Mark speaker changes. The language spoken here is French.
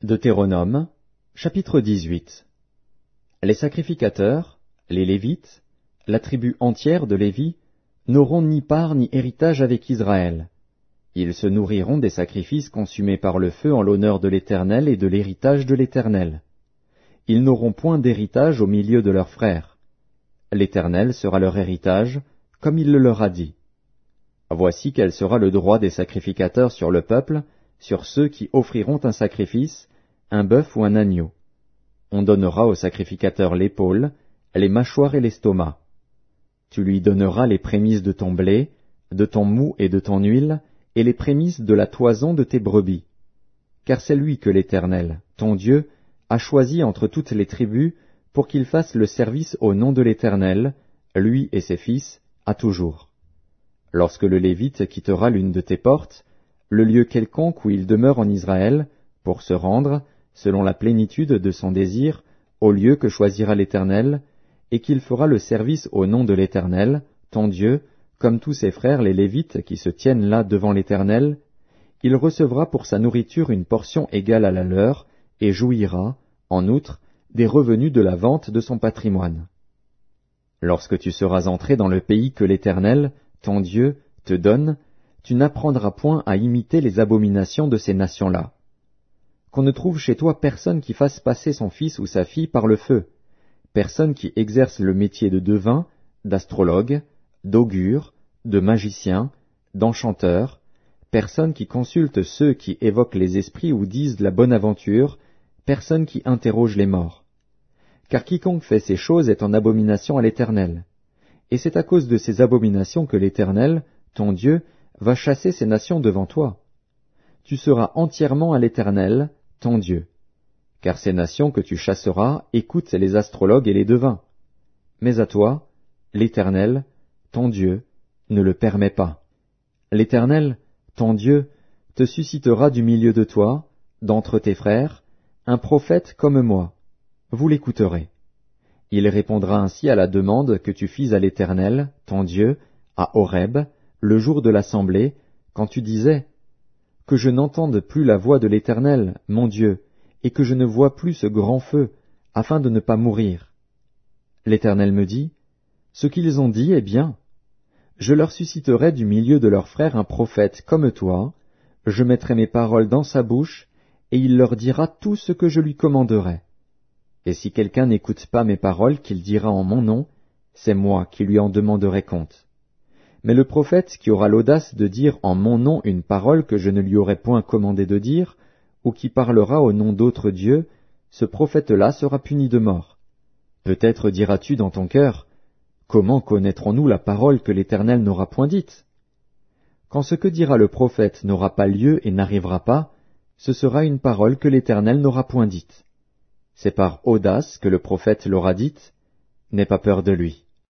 Speaker 1: Deutéronome, chapitre 18. Les sacrificateurs, les Lévites, la tribu entière de Lévi, n'auront ni part ni héritage avec Israël. Ils se nourriront des sacrifices consumés par le feu en l'honneur de l'Éternel et de l'héritage de l'Éternel. Ils n'auront point d'héritage au milieu de leurs frères. L'Éternel sera leur héritage, comme il le leur a dit. Voici quel sera le droit des sacrificateurs sur le peuple, sur ceux qui offriront un sacrifice, un bœuf ou un agneau. On donnera au sacrificateur l'épaule, les mâchoires et l'estomac. Tu lui donneras les prémices de ton blé, de ton moût et de ton huile, et les prémices de la toison de tes brebis. Car c'est lui que l'Éternel, ton Dieu, a choisi entre toutes les tribus pour qu'il fasse le service au nom de l'Éternel, lui et ses fils, à toujours. Lorsque le Lévite quittera l'une de tes portes, le lieu quelconque où il demeure en Israël, pour se rendre, selon la plénitude de son désir, au lieu que choisira l'Éternel, et qu'il fera le service au nom de l'Éternel, ton Dieu, comme tous ses frères les Lévites qui se tiennent là devant l'Éternel, il recevra pour sa nourriture une portion égale à la leur, et jouira, en outre, des revenus de la vente de son patrimoine. Lorsque tu seras entré dans le pays que l'Éternel, ton Dieu, te donne, tu n'apprendras point à imiter les abominations de ces nations-là. Qu'on ne trouve chez toi personne qui fasse passer son fils ou sa fille par le feu, personne qui exerce le métier de devin, d'astrologue, d'augure, de magicien, d'enchanteur, personne qui consulte ceux qui évoquent les esprits ou disent la bonne aventure, personne qui interroge les morts. Car quiconque fait ces choses est en abomination à l'Éternel. Et c'est à cause de ces abominations que l'Éternel, ton Dieu, va chasser ces nations devant toi. Tu seras entièrement à l'Éternel, ton Dieu. Car ces nations que tu chasseras écoutent les astrologues et les devins. Mais à toi, l'Éternel, ton Dieu, ne le permet pas. L'Éternel, ton Dieu, te suscitera du milieu de toi, d'entre tes frères, un prophète comme moi. Vous l'écouterez. Il répondra ainsi à la demande que tu fis à l'Éternel, ton Dieu, à Horeb, le jour de l'assemblée, quand tu disais « Que je n'entende plus la voix de l'Éternel, mon Dieu, et que je ne vois plus ce grand feu, afin de ne pas mourir. » L'Éternel me dit « Ce qu'ils ont dit est bien. Je leur susciterai du milieu de leurs frères un prophète comme toi, je mettrai mes paroles dans sa bouche, et il leur dira tout ce que je lui commanderai. Et si quelqu'un n'écoute pas mes paroles qu'il dira en mon nom, c'est moi qui lui en demanderai compte. Mais le prophète qui aura l'audace de dire en mon nom une parole que je ne lui aurai point commandé de dire, ou qui parlera au nom d'autres dieux, ce prophète-là sera puni de mort. Peut-être diras-tu dans ton cœur, comment connaîtrons-nous la parole que l'Éternel n'aura point dite? Quand ce que dira le prophète n'aura pas lieu et n'arrivera pas, ce sera une parole que l'Éternel n'aura point dite. C'est par audace que le prophète l'aura dite, n'aie pas peur de lui.